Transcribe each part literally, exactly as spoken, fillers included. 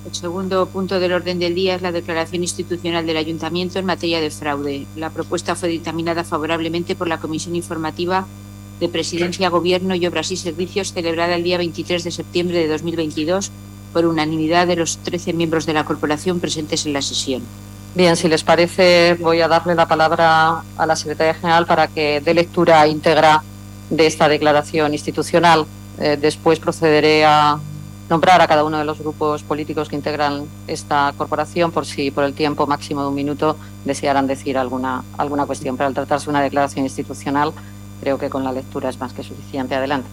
El segundo punto del orden del día es la declaración institucional del Ayuntamiento en materia de fraude. La propuesta fue dictaminada favorablemente por la Comisión Informativa de Presidencia, Gobierno y Obras y Servicios, celebrada el día veintitrés de septiembre de dos mil veintidós, por unanimidad de los trece miembros de la corporación presentes en la sesión. Bien, si les parece, voy a darle la palabra a la Secretaria General para que dé lectura íntegra de esta declaración institucional. Eh, después procederé a nombrar a cada uno de los grupos políticos que integran esta corporación, por si por el tiempo máximo de un minuto desearan decir alguna, alguna cuestión. Pero al tratarse de una declaración institucional, creo que con la lectura es más que suficiente. Adelante.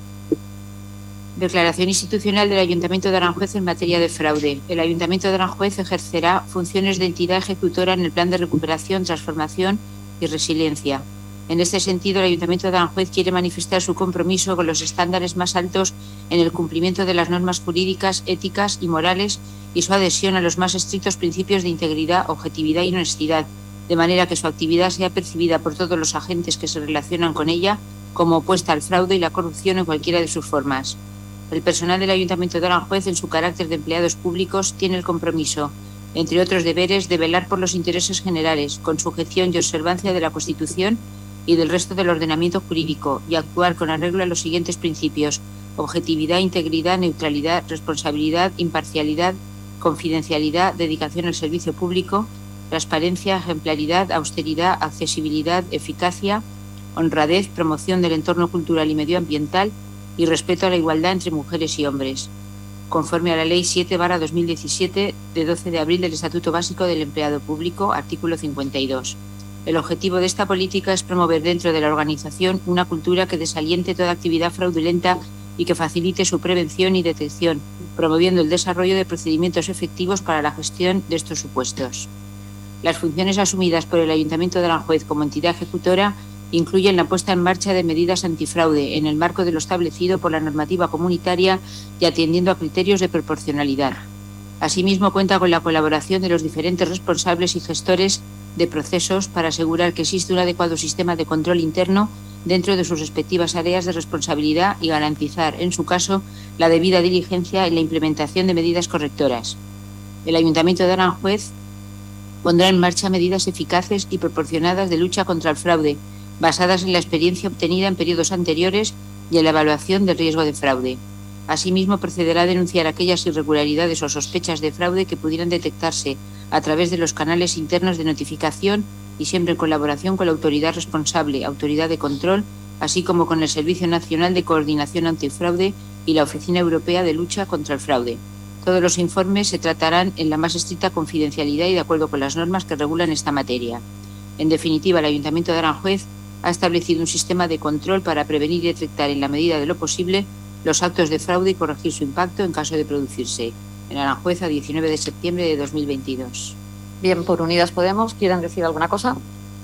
Declaración institucional del Ayuntamiento de Aranjuez en materia de fraude. El Ayuntamiento de Aranjuez ejercerá funciones de entidad ejecutora en el Plan de Recuperación, Transformación y Resiliencia. En este sentido, el Ayuntamiento de Aranjuez quiere manifestar su compromiso con los estándares más altos en el cumplimiento de las normas jurídicas, éticas y morales y su adhesión a los más estrictos principios de integridad, objetividad y honestidad, de manera que su actividad sea percibida por todos los agentes que se relacionan con ella como opuesta al fraude y la corrupción en cualquiera de sus formas. El personal del Ayuntamiento de Aranjuez, en su carácter de empleados públicos, tiene el compromiso, entre otros deberes, de velar por los intereses generales, con sujeción y observancia de la Constitución y del resto del ordenamiento jurídico, y actuar con arreglo a los siguientes principios: objetividad, integridad, neutralidad, responsabilidad, imparcialidad, confidencialidad, dedicación al servicio público, transparencia, ejemplaridad, austeridad, accesibilidad, eficacia, honradez, promoción del entorno cultural y medioambiental y respeto a la igualdad entre mujeres y hombres, conforme a la Ley siete barra dos mil diecisiete de doce de abril del Estatuto Básico del Empleado Público, artículo cincuenta y dos. El objetivo de esta política es promover dentro de la organización una cultura que desaliente toda actividad fraudulenta y que facilite su prevención y detección, promoviendo el desarrollo de procedimientos efectivos para la gestión de estos supuestos. Las funciones asumidas por el Ayuntamiento de Aranjuez como entidad ejecutora incluyen la puesta en marcha de medidas antifraude en el marco de lo establecido por la normativa comunitaria y atendiendo a criterios de proporcionalidad. Asimismo, cuenta con la colaboración de los diferentes responsables y gestores de procesos para asegurar que existe un adecuado sistema de control interno dentro de sus respectivas áreas de responsabilidad y garantizar, en su caso, la debida diligencia en la implementación de medidas correctoras. El Ayuntamiento de Aranjuez pondrá en marcha medidas eficaces y proporcionadas de lucha contra el fraude, basadas en la experiencia obtenida en periodos anteriores y en la evaluación del riesgo de fraude. Asimismo, procederá a denunciar aquellas irregularidades o sospechas de fraude que pudieran detectarse a través de los canales internos de notificación y siempre en colaboración con la autoridad responsable, autoridad de control, así como con el Servicio Nacional de Coordinación Antifraude y la Oficina Europea de Lucha contra el Fraude. Todos los informes se tratarán en la más estricta confidencialidad y de acuerdo con las normas que regulan esta materia. En definitiva, el Ayuntamiento de Aranjuez ha establecido un sistema de control para prevenir y detectar en la medida de lo posible los actos de fraude y corregir su impacto en caso de producirse. En Aranjuez, a diecinueve de septiembre de dos mil veintidós. Bien, por Unidas Podemos, ¿quieren decir alguna cosa?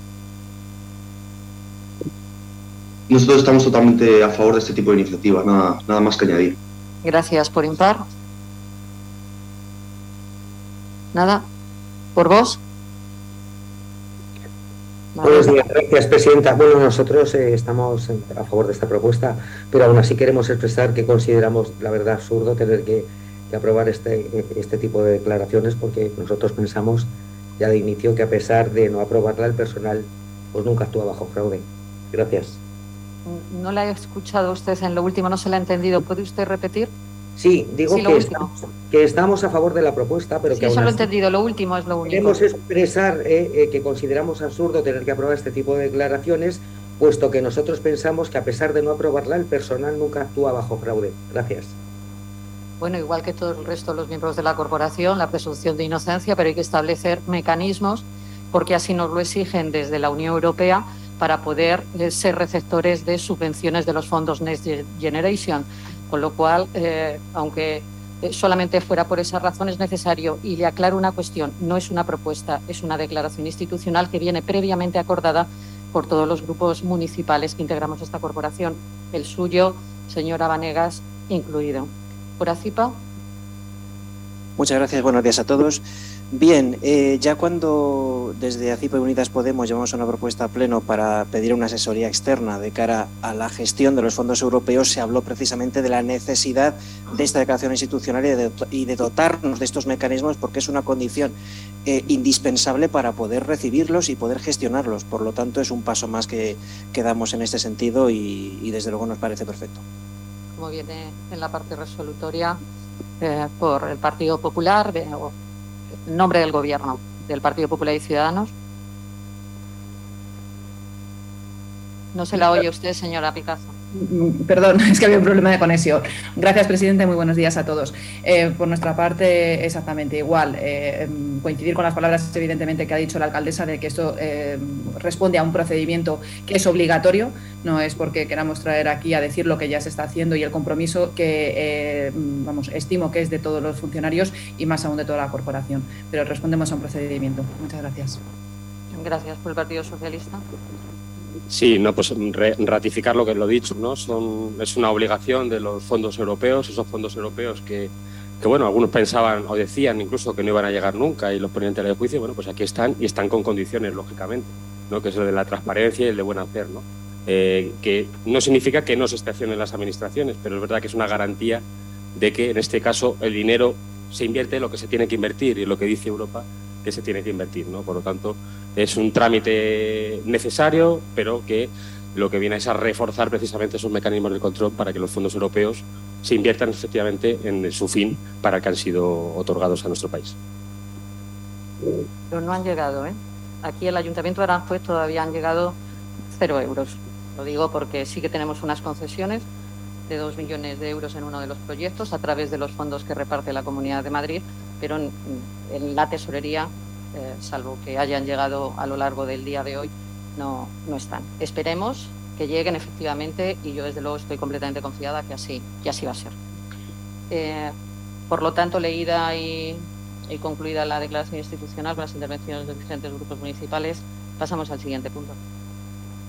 Nosotros estamos totalmente a favor de este tipo de iniciativas, nada, nada más que añadir. Gracias. ¿Por Impar? ¿Nada? ¿Por vos? Buenos días, gracias, presidenta. Bueno, nosotros eh, estamos a favor de esta propuesta, pero aún así queremos expresar que consideramos, la verdad, absurdo tener que, que aprobar este, este tipo de declaraciones, porque nosotros pensamos ya de inicio que a pesar de no aprobarla, el personal pues nunca actúa bajo fraude. Gracias. No la he escuchado usted en lo último, no se la ha entendido. ¿Puede usted repetir? Sí, digo sí, que, estamos, que estamos a favor de la propuesta, pero sí, que eso aún lo he así entendido, lo último es lo único. Queremos expresar eh, eh, que consideramos absurdo tener que aprobar este tipo de declaraciones, puesto que nosotros pensamos que a pesar de no aprobarla, el personal nunca actúa bajo fraude. Gracias. Bueno, igual que todo el resto de los miembros de la corporación, la presunción de inocencia, pero hay que establecer mecanismos, porque así nos lo exigen desde la Unión Europea, para poder eh, ser receptores de subvenciones de los fondos Next Generation. Con lo cual, eh, aunque eh, solamente fuera por esa razón, es necesario, y le aclaro una cuestión, no es una propuesta, es una declaración institucional que viene previamente acordada por todos los grupos municipales que integramos esta corporación, el suyo, señora Vanegas, incluido. ¿Por Acipa? Muchas gracias, buenos días a todos. Bien, eh, ya cuando desde ACIPO y Unidas Podemos llevamos una propuesta a pleno para pedir una asesoría externa de cara a la gestión de los fondos europeos, se habló precisamente de la necesidad de esta declaración institucional y de, y de dotarnos de estos mecanismos, porque es una condición eh, indispensable para poder recibirlos y poder gestionarlos. Por lo tanto, es un paso más que, que damos en este sentido y, y desde luego nos parece perfecto. Como viene en la parte resolutoria eh, por el Partido Popular, eh, o en nombre del Gobierno, del Partido Popular y Ciudadanos. No se la oye usted, señora Picazo. Perdón, es que había un problema de conexión. Gracias, presidente. Muy buenos días a todos. Eh, por nuestra parte, exactamente igual. Eh, coincidir con las palabras, evidentemente, que ha dicho la alcaldesa de que esto eh, responde a un procedimiento que es obligatorio. No es porque queramos traer aquí a decir lo que ya se está haciendo y el compromiso que, eh, vamos, estimo que es de todos los funcionarios y más aún de toda la corporación. Pero respondemos a un procedimiento. Muchas gracias. Gracias. Por el Partido Socialista. Sí, no, pues re, ratificar lo que lo dicho, ¿no? Son, es una obligación de los fondos europeos, esos fondos europeos que, que, bueno, algunos pensaban o decían incluso que no iban a llegar nunca y los ponían en tela de juicio. Bueno, pues aquí están y están con condiciones, lógicamente, ¿no? Que es el de la transparencia y el de buen hacer, ¿no? Eh, que no significa que no se estacionen las administraciones, pero es verdad que es una garantía de que en este caso el dinero se invierte lo que se tiene que invertir y lo que dice Europa que se tiene que invertir, ¿no? Por lo tanto, es un trámite necesario, pero que lo que viene es a reforzar precisamente esos mecanismos de control para que los fondos europeos se inviertan efectivamente en su fin para el que han sido otorgados a nuestro país. Pero no han llegado, ¿eh? Aquí el Ayuntamiento de Aranjuez todavía han llegado cero euros. Lo digo porque sí que tenemos unas concesiones de dos millones de euros en uno de los proyectos a través de los fondos que reparte la Comunidad de Madrid, pero en, en la tesorería, eh, salvo que hayan llegado a lo largo del día de hoy, no, no están. Esperemos que lleguen efectivamente y yo desde luego estoy completamente confiada que así, que así va a ser. Eh, por lo tanto, leída y, y concluida la declaración institucional con las intervenciones de los diferentes grupos municipales, pasamos al siguiente punto.